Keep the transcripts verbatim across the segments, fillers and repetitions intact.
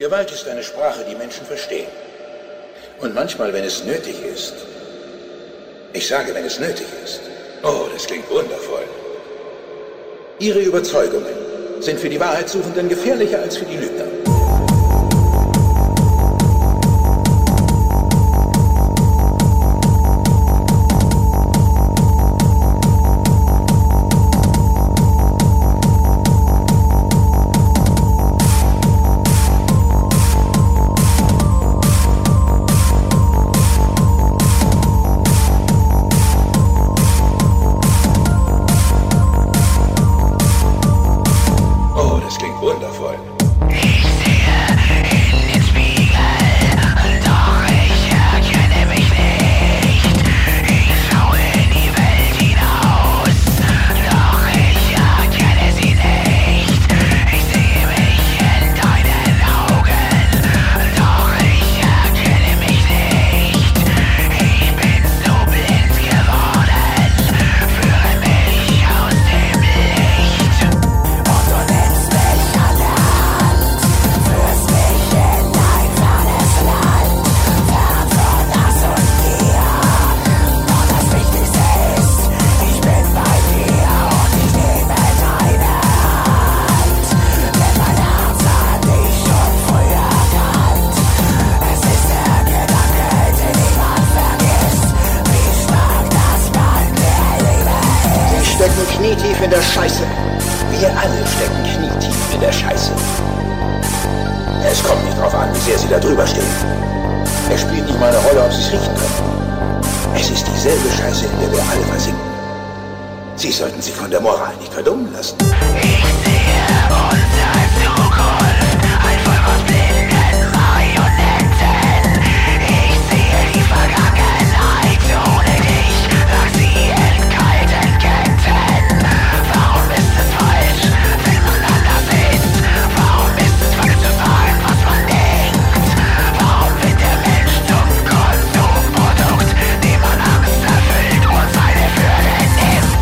Gewalt ist eine Sprache, die Menschen verstehen. Und manchmal, wenn es nötig ist, ich sage, wenn es nötig ist, oh, das klingt wundervoll. Ihre Überzeugungen sind für die Wahrheitssuchenden gefährlicher als für die Lügner. Wundervoll. Ich sehe in den Spiegel, doch ich erkenne mich nicht. Ich schaue in die Welt hinaus, doch ich erkenne sie nicht. Ich sehe mich in deinen Augen, doch ich erkenne mich nicht. Ich bin so blind geworden, führe mich aus dem Licht. Und du nimmst mich an der Hand, führst mich in dein fernes Land, fern von Hass und Gier. Doch das Wichtigste ist, ich bin bei dir und ich nehme deine Hand. Denn mein Herz hat dich schon früh erkannt. Es ist der Gedanke, den niemand vergisst, wie stark das Band der Liebe ist. Sie stecken knietief in der Scheiße. Wir alle stecken knietief in der Scheiße. Es kommt nicht drauf an, wie sehr Sie da drüber stehen. Es spielt nicht mal eine Rolle, ob Sie es riechen können. Es ist dieselbe Scheiße, in der wir alle versinken. Sie sollten sich von der Moral nicht verdummen lassen. Ich sehe unsere Zukunft, ein Volk aus blinden Marionetten. Ich sehe die Vergangenheit ohne dich, lag sie in kalten Ketten. Warum ist es falsch, wenn man anders ist? Warum ist es falsch zu sagen, was man denkt? Warum wird der Mensch zum Konsumprodukt, dem man Angst erfüllt und seine Würde nimmt?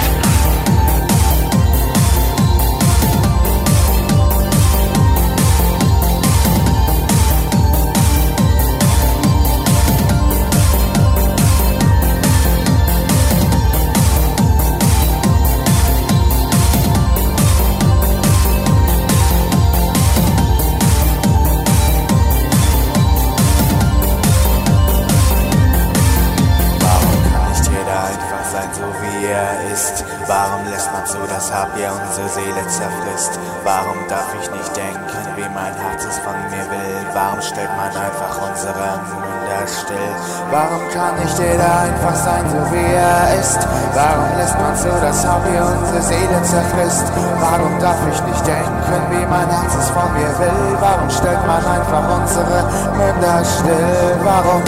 Warum kann nicht jeder einfach sein, so wie er ist? Warum lässt man zu, dass Habgier unsere Seele zerfrisst? Warum darf ich nicht denken, wie mein Herz es von mir will? Warum stellt man einfach unsere Münder still? Warum kann nicht jeder einfach sein, so wie er ist? Warum lässt man zu, dass Habgier unsere Seele zerfrisst? Warum darf ich nicht denken, wie mein Herz es von mir will? Warum stellt man einfach unsere Münder still? Warum?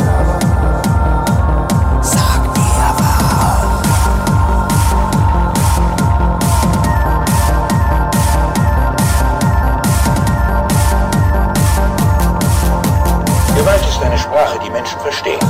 Sag mir warum. Gewalt ist eine Sprache, die Menschen verstehen.